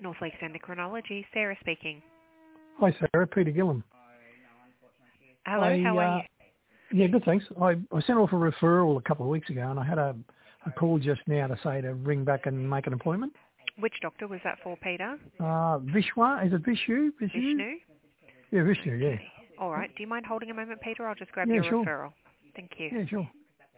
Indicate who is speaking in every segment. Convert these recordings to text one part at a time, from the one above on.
Speaker 1: North Lakes Endocrinology, Sarah speaking.
Speaker 2: Hi, Sarah. Peter Gillam.
Speaker 1: Hello, how are you?
Speaker 2: Yeah, good, thanks. I sent off a referral a couple of weeks ago, and I had a call just now to say to ring back and make an appointment.
Speaker 1: Which doctor was that for, Peter?
Speaker 2: Vishwa? Is it Vishu?
Speaker 1: Vishnu?
Speaker 2: Yeah, Vishnu,
Speaker 1: Okay.
Speaker 2: yeah.
Speaker 1: All right. Do you mind holding a moment, Peter? I'll just grab
Speaker 2: Yeah,
Speaker 1: your
Speaker 2: sure.
Speaker 1: referral. Thank you.
Speaker 2: Yeah, sure.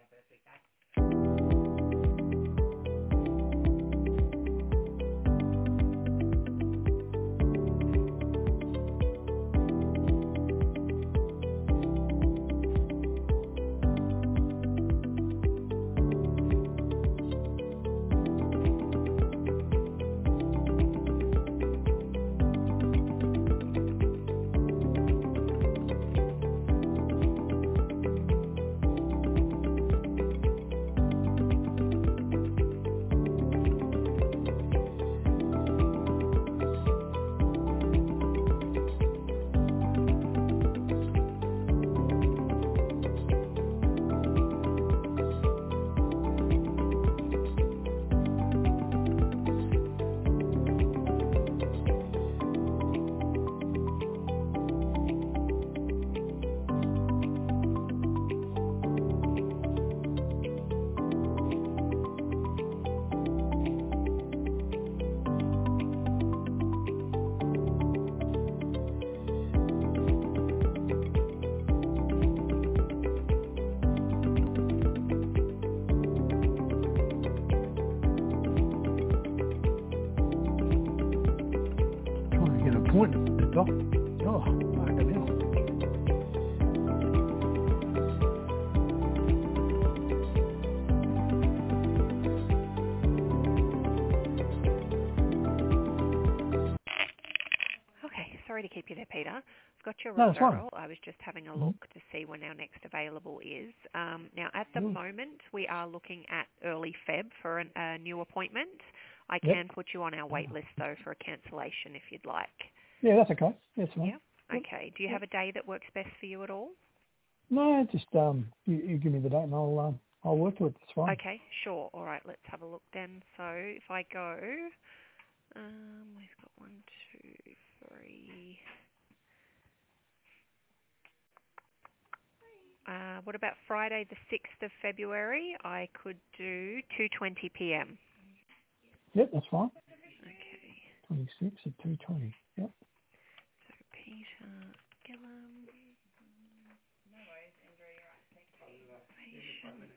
Speaker 2: Trying to get an appointment with the doctor. Oh, fucking hell.
Speaker 1: Okay. Sorry to keep you there, Peter. I've got your
Speaker 2: No, that's fine.
Speaker 1: referral. I was just having a look to see when our next available is. Now, at the
Speaker 2: Mm.
Speaker 1: moment, we are looking at early Feb for a new appointment. I
Speaker 2: Yep.
Speaker 1: can put you on our wait list, though, for a cancellation if you'd like.
Speaker 2: Yeah, that's okay. That's fine.
Speaker 1: Yeah? Okay. Do you have a day that works best for you at all?
Speaker 2: No, just you give me the date and I'll work to it. It's fine.
Speaker 1: Okay, sure. All right, let's have a look then. So if I go, we've got 1, 2, 3. What about Friday the 6th of February? I could do 2:20 p.m.
Speaker 2: Yep, that's fine.
Speaker 1: Okay,
Speaker 2: 26 at 2:20. Yep.
Speaker 1: so Peter Gillam, patient.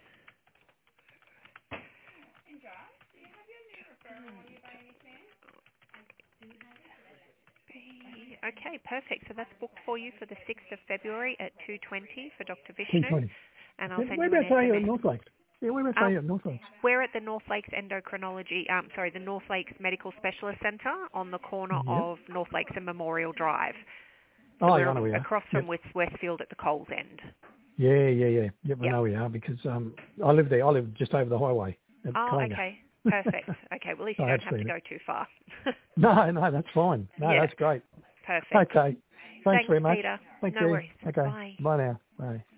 Speaker 1: Okay, perfect. So that's booked for you for the 6th of February at 2:20 for Dr. Vishnu,
Speaker 2: 2:20.
Speaker 1: and I'll
Speaker 2: Yep.
Speaker 1: send you an
Speaker 2: Whereabouts are you at
Speaker 1: SMS.
Speaker 2: North Lakes? Yeah, whereabouts are you at North Lakes?
Speaker 1: We're at the North Lakes Endocrinology, the North Lakes Medical Specialist Centre on the corner
Speaker 2: Yep.
Speaker 1: of North Lakes and Memorial Drive. So
Speaker 2: Oh,
Speaker 1: we're
Speaker 2: yeah, I know we are.
Speaker 1: across
Speaker 2: Yep.
Speaker 1: from Westfield at the Coles End.
Speaker 2: Yeah. Yep, I
Speaker 1: Yep.
Speaker 2: know we are because I live there. I live just over the highway at
Speaker 1: Oh,
Speaker 2: Kalinga.
Speaker 1: okay. Perfect. Okay, well, at least you
Speaker 2: I
Speaker 1: don't
Speaker 2: have
Speaker 1: have to
Speaker 2: seen
Speaker 1: go too far.
Speaker 2: No, that's fine. No,
Speaker 1: Yeah.
Speaker 2: that's great.
Speaker 1: Perfect.
Speaker 2: Okay. Thanks very much.
Speaker 1: Peter.
Speaker 2: Thank
Speaker 1: No
Speaker 2: you.
Speaker 1: worries.
Speaker 2: Okay.
Speaker 1: Bye.
Speaker 2: Bye now. Bye.